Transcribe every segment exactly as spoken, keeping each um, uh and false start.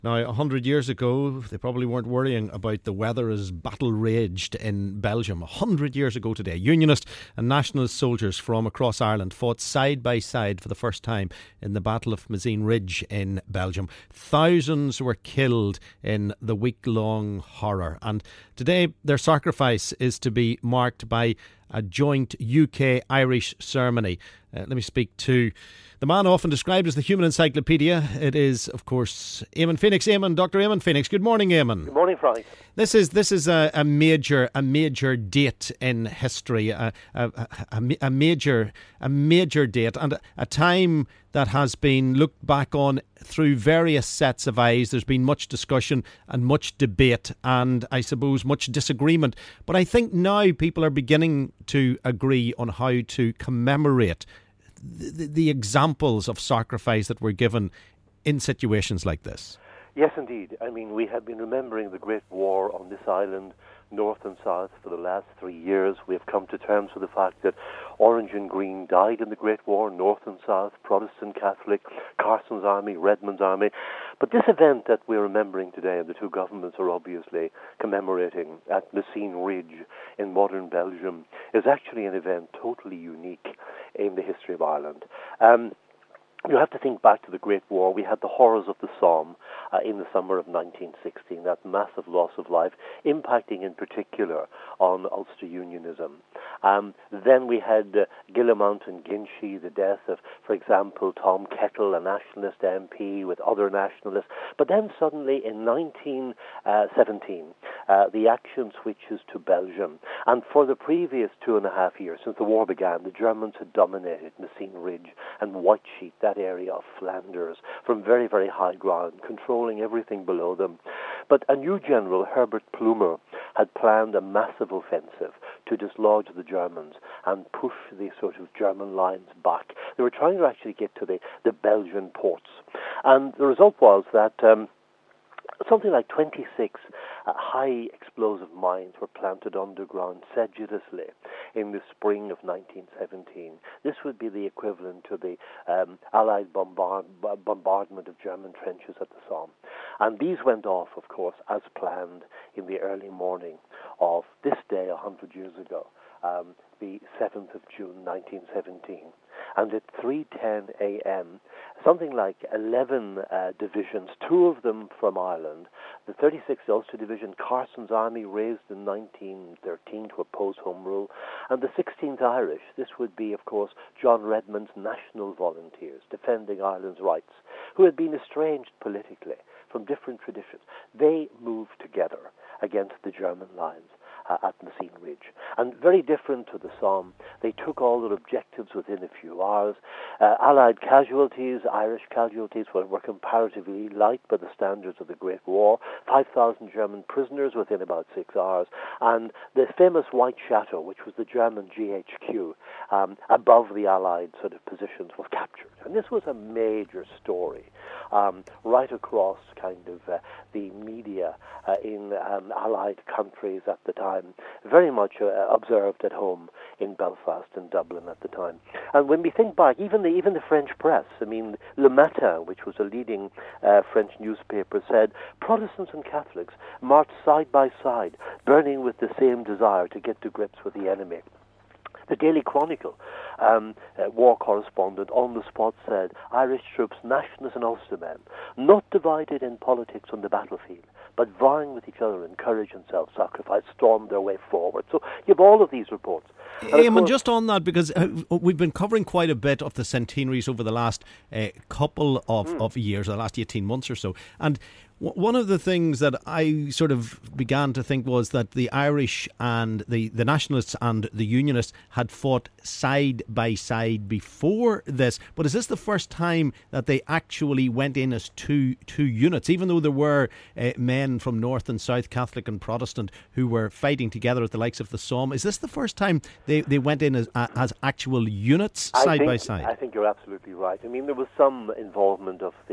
Now, a hundred years ago, they probably weren't worrying about the weather as battle raged in Belgium. A hundred years ago today, Unionist and Nationalist soldiers from across Ireland fought side by side for the first time in the Battle of Mazzine Ridge in Belgium. Thousands were killed in the week-long horror. And today, their sacrifice is to be marked by a joint U K-Irish ceremony. Uh, let me speak to the man often described as the human encyclopedia. It is, of course, Eamon Phoenix. Eamon, Doctor Eamon Phoenix. Good morning, Eamon. Good morning, Frank. This is this is a, a major a major date in history, a, a, a, a major a major date, and a, a time that has been looked back on through various sets of eyes. There's been much discussion and much debate, and I suppose much disagreement. But I think now people are beginning to agree on how to commemorate the, the examples of sacrifice that were given in situations like this. Yes, indeed. I mean, we have been remembering the Great War on this island, north and south, for the last three years. We have come to terms with the fact that Orange and Green died in the Great War, north and south, Protestant, Catholic, Carson's army, Redmond's army. But this event that we're remembering today, and the two governments are obviously commemorating at Mazzine Ridge in modern Belgium, is actually an event totally unique in the history of Ireland. Um, You have to think back to the Great War. We had the horrors of the Somme uh, in the summer of nineteen sixteen, that massive loss of life, impacting in particular on Ulster Unionism. Um, then we had uh, Guillemont and Ginchy, the death of, for example, Tom Kettle, a nationalist M P with other nationalists. But then suddenly in nineteen seventeen, uh, the action switches to Belgium. And for the previous two and a half years, since the war began, the Germans had dominated Mazzine Ridge and White Sheet, that area of Flanders, from very, very high ground, controlling everything below them. But a new general, Herbert Plumer, had planned a massive offensive to dislodge the Germans and push the sort of German lines back. They were trying to actually get to the, the Belgian ports. And the result was that um, something like twenty-six uh, high explosive mines were planted underground sedulously in the spring of nineteen seventeen. This would be the equivalent to the um, Allied bombard- bombardment of German trenches at the Somme. And these went off, of course, as planned in the early morning of this day a hundred years ago, um, the seventh of June nineteen seventeen. And at three ten a.m., something like eleven uh, divisions, two of them from Ireland, the thirty-sixth Ulster Division, Carson's army, raised in nineteen thirteen to oppose Home Rule, and the sixteenth Irish, this would be, of course, John Redmond's National Volunteers, defending Ireland's rights, who had been estranged politically from different traditions. They moved together against the German lines Uh, at Mazzine Ridge. And very different to the Somme, they took all their objectives within a few hours. Uh, Allied casualties, Irish casualties, were, were comparatively light by the standards of the Great War. five thousand German prisoners within about six hours. And the famous White Chateau, which was the German G H Q, um, above the Allied sort of positions, was captured. And this was a major story um, right across kind of uh, the media uh, in um, Allied countries at the time. Very much uh, observed at home in Belfast and Dublin at the time. And when we think back, even the even the French press, I mean, Le Matin, which was a leading uh, French newspaper, said Protestants and Catholics marched side by side, burning with the same desire to get to grips with the enemy. The Daily Chronicle, um, uh, war correspondent on the spot, said, Irish troops, nationalists and Ulstermen, not divided in politics on the battlefield, but vying with each other in courage and self-sacrifice, stormed their way forward. So you have all of these reports. Eamon, just on that, because uh, we've been covering quite a bit of the centenaries over the last uh, couple of, mm. of years, the last eighteen months or so, and one of the things that I sort of began to think was that the Irish and the, the Nationalists and the Unionists had fought side by side before this. But is this the first time that they actually went in as two two units, even though there were uh, men from North and South, Catholic and Protestant, who were fighting together at the likes of the Somme? Is this the first time they, they went in as, as actual units side I think, by side? I think you're absolutely right. I mean, there was some involvement of the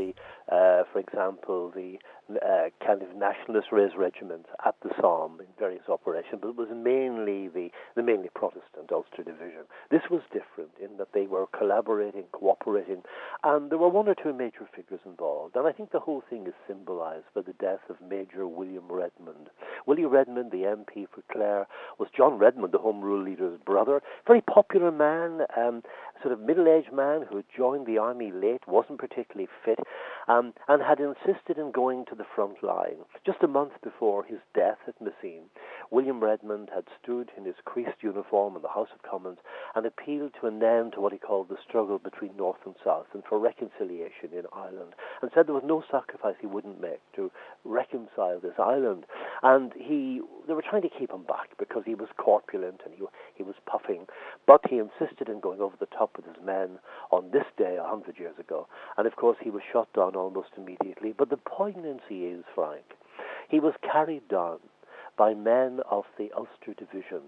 uh, for example, the uh, kind of nationalist raised regiments at the Somme in various operations, but it was mainly the, the mainly Protestant Ulster Division. This was different in that they were collaborating, cooperating, and there were one or two major figures involved. And I think the whole thing is symbolized by the death of Major William Redmond. Willie Redmond, the M P for Clare, was John Redmond, the Home Rule leader's brother. Very popular man, um, sort of middle-aged man who had joined the army late, wasn't particularly fit, um, and had insisted in going to the front line. Just a month before his death at Messines, William Redmond had stood in his creased uniform in the House of Commons and appealed to an end to what he called the struggle between North and South and for reconciliation in Ireland, and said there was no sacrifice he wouldn't make to reconcile this island. And he, they were trying to keep him back because he was corpulent and he, he was puffing, but he insisted in going over the top with his men on this day a hundred years ago. And of course he was shot down almost immediately. But the poignancy is, Frank, he was carried down by men of the Ulster Division,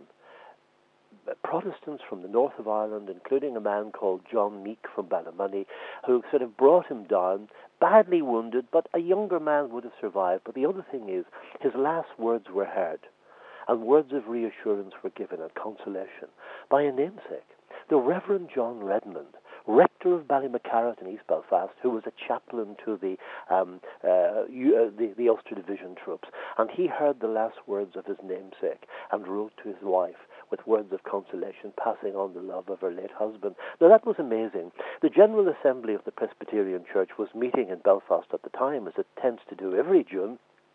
Protestants from the north of Ireland, including a man called John Meek from Ballymoney, who sort of brought him down, badly wounded, but a younger man would have survived. But the other thing is, his last words were heard, and words of reassurance were given and consolation by a namesake, the Reverend John Redmond, rector of Ballymacarrat in East Belfast, who was a chaplain to the, um, uh, uh, the the Ulster Division troops. And he heard the last words of his namesake and wrote to his wife with words of consolation, passing on the love of her late husband. Now that was amazing. The General Assembly of the Presbyterian Church was meeting in Belfast at the time, as it tends to do every June,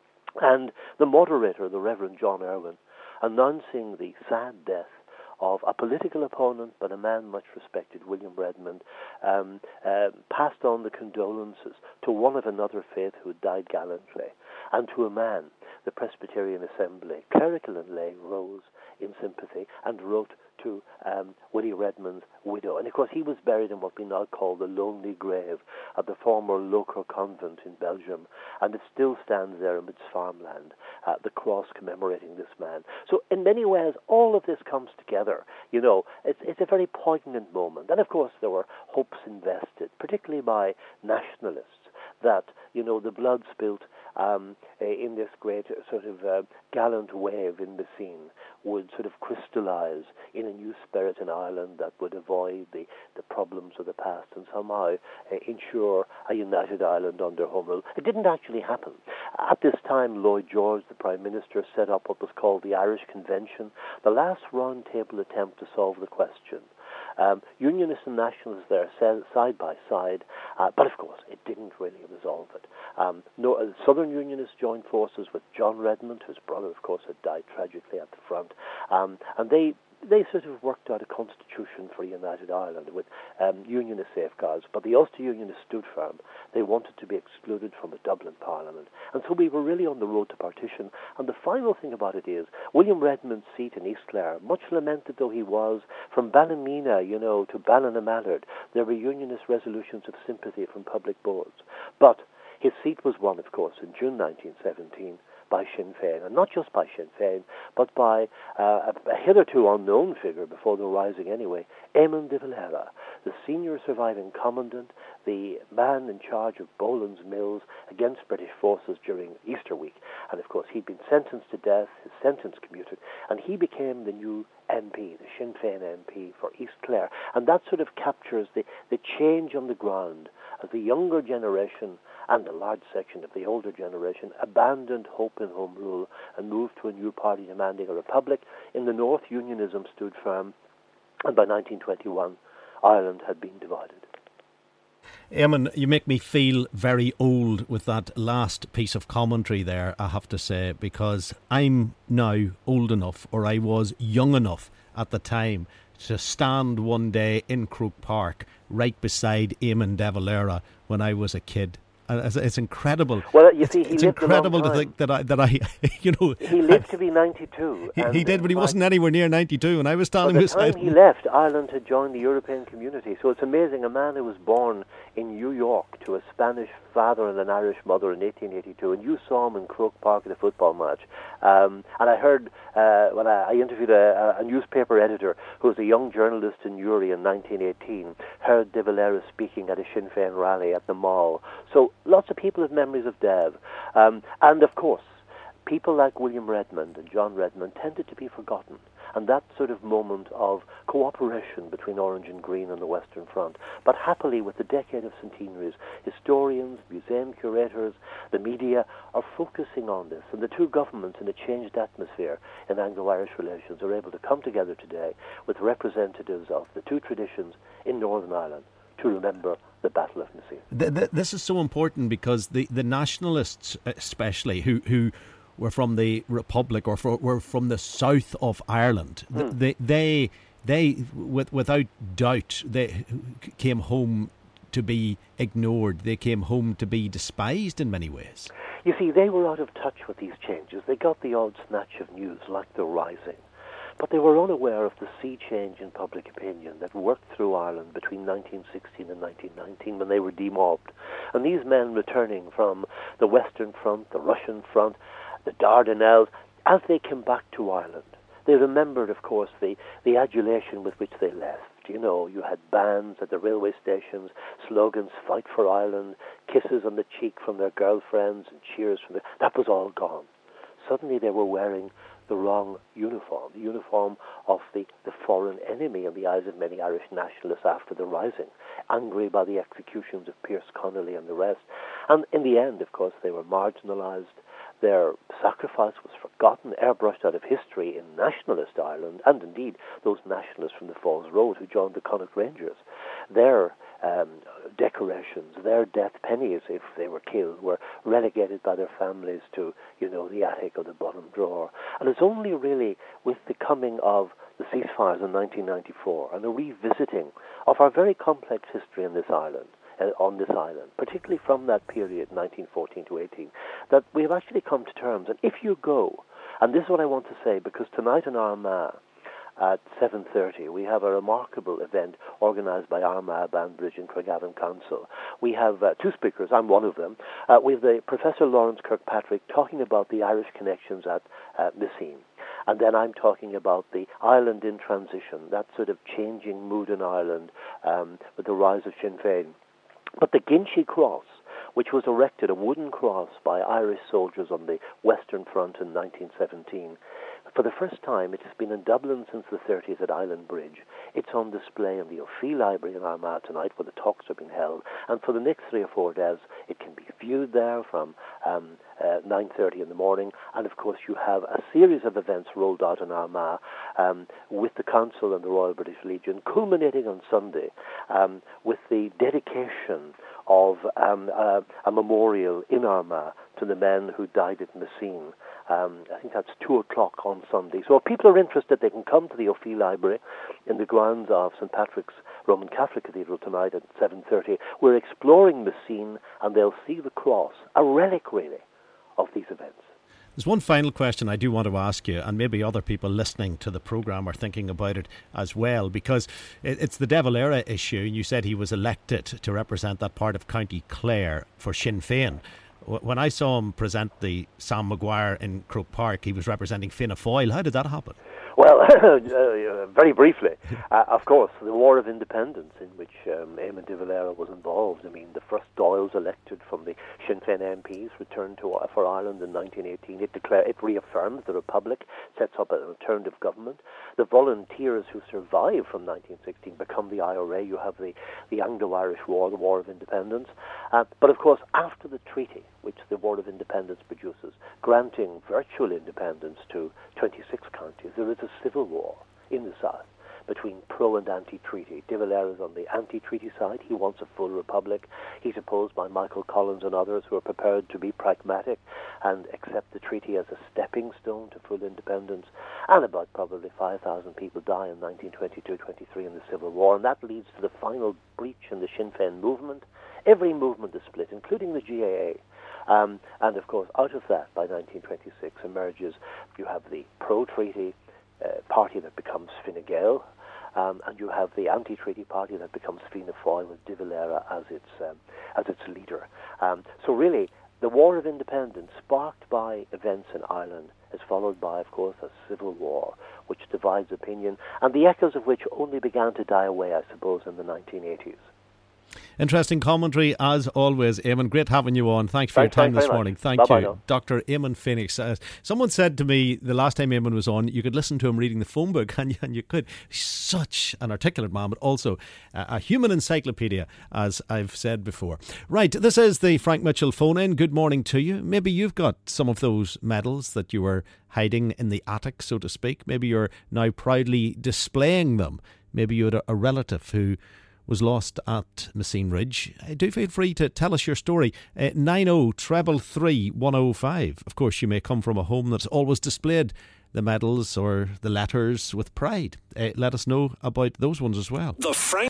and the moderator, the Reverend John Irwin, announcing the sad death of a political opponent, but a man much respected, William Redmond, um, uh, passed on the condolences to one of another faith who had died gallantly, and to a man, the Presbyterian Assembly, clerical and lay, rose in sympathy and wrote to um, Willie Redmond's widow. And of course he was buried in what we now call the Lonely Grave at the former local convent in Belgium, and it still stands there amidst farmland, uh, the cross commemorating this man. So in many ways all of this comes together. You know, it's, it's a very poignant moment. And of course there were hopes invested, particularly by nationalists, that, you know, the blood spilt um, in this great sort of uh, gallant wave in Messines would sort of crystallize in a new spirit in Ireland that would avoid the, the problems of the past and somehow uh, ensure a united Ireland under Home Rule. It didn't actually happen. At this time, Lloyd George, the Prime Minister, set up what was called the Irish Convention, the last round-table attempt to solve the question. Um, Unionists and Nationalists there side by side, uh, but of course it didn't really resolve it. Um, no, uh, Southern Unionists joined forces with John Redmond, whose brother of course had died tragically at the front, um, and they they sort of worked out a constitution for a united Ireland with um, unionist safeguards, but the Ulster Unionists stood firm. They wanted to be excluded from the Dublin Parliament. And so we were really on the road to partition. And the final thing about it is, William Redmond's seat in East Clare, much lamented though he was, from Ballymena, you know, to Ballina-Mallard, there were unionist resolutions of sympathy from public boards. But his seat was won, of course, in June nineteen seventeen, by Sinn Féin, and not just by Sinn Féin, but by uh, a, a hitherto unknown figure before the Rising anyway, Eamon de Valera, the senior surviving commandant, the man in charge of Boland's Mills against British forces during Easter week. And of course he'd been sentenced to death, his sentence commuted, and he became the new M P, the Sinn Féin M P for East Clare. And that sort of captures the, the change on the ground as the younger generation and a large section of the older generation abandoned hope in Home Rule and moved to a new party demanding a republic. In the north, unionism stood firm, and by nineteen twenty-one, Ireland had been divided. Eamon, you make me feel very old with that last piece of commentary there, I have to say, because I'm now old enough, or I was young enough at the time, to stand one day in Croke Park right beside Eamon de Valera when I was a kid. It's, it's incredible. Well, you it's, see, he it's lived incredible a long to think that I, that I, you know, he lived to be ninety-two. He, he did, but he wasn't anywhere near ninety-two, and I was standing beside. beside By the time he left, Ireland had joined the European Community. So it's amazing. A man who was born in New York to a Spanish father and an Irish mother in eighteen eighty-two, and you saw him in Croke Park at a football match. Um, and I heard, uh, when I, I interviewed a, a newspaper editor who was a young journalist in Newry in nineteen eighteen, heard De Valera speaking at a Sinn Féin rally at the Mall. So lots of people have memories of Dev. Um, and of course, people like William Redmond and John Redmond tended to be forgotten. And that sort of moment of cooperation between Orange and Green on the Western Front. But happily, with the decade of centenaries, historians, museum curators, the media are focusing on this. And the two governments, in a changed atmosphere in Anglo-Irish relations, are able to come together today with representatives of the two traditions in Northern Ireland to remember the Battle of Messines. The, the, this is so important because the, the nationalists, especially, who... who were from the Republic or for, were from the south of Ireland. Mm. They, they, they, with, without doubt, they came home to be ignored. They came home to be despised in many ways. You see, they were out of touch with these changes. They got the odd snatch of news, like the Rising. But they were unaware of the sea change in public opinion that worked through Ireland between nineteen sixteen and nineteen nineteen when they were demobbed. And these men returning from the Western Front, the Russian Front, the Dardanelles, as they came back to Ireland, they remembered, of course, the, the adulation with which they left. You know, you had bands at the railway stations, slogans, fight for Ireland, kisses on the cheek from their girlfriends and cheers from their... That was all gone. Suddenly they were wearing the wrong uniform, the uniform of the, the foreign enemy in the eyes of many Irish nationalists after the Rising, angry by the executions of Pierce Connolly and the rest. And in the end, of course, they were marginalised. Their sacrifice was forgotten, airbrushed out of history in nationalist Ireland, and indeed those nationalists from the Falls Road who joined the Connacht Rangers. Their um, decorations, their death pennies, if they were killed, were relegated by their families to, you know, the attic or the bottom drawer. And it's only really with the coming of the ceasefires in nineteen ninety-four and a revisiting of our very complex history in this island, Uh, on this island, particularly from that period, nineteen fourteen to eighteen, that we have actually come to terms. And if you go, and this is what I want to say, because tonight in Armagh at seven thirty, we have a remarkable event organised by Armagh, Banbridge and Craigavon Council. We have uh, two speakers, I'm one of them. Uh, we have the Professor Lawrence Kirkpatrick talking about the Irish connections at uh, Messines. And then I'm talking about the Ireland in transition, that sort of changing mood in Ireland um, with the rise of Sinn Féin. But the Ginchy Cross, which was erected, a wooden cross by Irish soldiers on the Western Front in nineteen seventeen, for the first time, it has been in Dublin since the thirties at Island Bridge. It's on display in the O'Fee Library in Armagh tonight, where the talks are being held. And for the next three or four days, it can be viewed there from um, uh, nine thirty in the morning. And of course, you have a series of events rolled out in Armagh um, with the Council and the Royal British Legion, culminating on Sunday um, with the dedication of um, uh, a memorial in Armagh to the men who died at Messines. Um, I think that's two o'clock on Sunday. So if people are interested, they can come to the O'Fee Library in the grounds of Saint Patrick's Roman Catholic Cathedral tonight at seven thirty. We're exploring Messines, and they'll see the cross, a relic really of these events. There's one final question I do want to ask you, and maybe other people listening to the programme are thinking about it as well, because it's the De Valera issue. You said he was elected to represent that part of County Clare for Sinn Féin. When I saw him present the Sam Maguire in Croke Park, he was representing Fianna Fáil. How did that happen? Well, uh, very briefly, uh, of course, the War of Independence in which um, Eamon de Valera was involved. I mean, the first Doyles elected from the Sinn Féin M Ps returned to uh, for Ireland in nineteen eighteen. It declared, it reaffirms the Republic, sets up an alternative government. The volunteers who survived from nineteen sixteen become the I R A. You have the, the Anglo-Irish War, the War of Independence. Uh, but of course, after the treaty, which the War of Independence produces, granting virtual independence to twenty-six counties, there is a civil war in the south between pro and anti-treaty. De Valera is on the anti-treaty side. He wants a full republic. He's opposed by Michael Collins and others who are prepared to be pragmatic and accept the treaty as a stepping stone to full independence. And about probably five thousand people die in nineteen twenty-two twenty-three in the Civil War, and that leads to the final breach in the Sinn Féin movement. Every movement is split, including the G A A. Um, and of course, out of that, by nineteen twenty-six, emerges, you have the pro-treaty uh, party that becomes Fine Gael, Um, and you have the anti-treaty party that becomes Fianna Fáil with De Valera as its um, as its leader. Um, so really, the War of Independence, sparked by events in Ireland, is followed by, of course, a civil war, which divides opinion, and the echoes of which only began to die away, I suppose, in the nineteen eighties. Interesting commentary as always, Eamon. Great having you on. Thanks for Thanks, your time thanks this morning. much. Thank Bye-bye you, now. Doctor Eamon Phoenix. Uh, someone said to me the last time Eamon was on, you could listen to him reading the phone book, and, and you could. He's such an articulate man, but also a, a human encyclopedia, as I've said before. Right, this is the Frank Mitchell phone in. Good morning to you. Maybe you've got some of those medals that you were hiding in the attic, so to speak. Maybe you're now proudly displaying them. Maybe you had a, a relative who was lost at Messine Ridge. Uh, do feel free to tell us your story. Uh, nine oh three three one oh five. Of course, you may come from a home that's always displayed the medals or the letters with pride. Uh, let us know about those ones as well. The Frank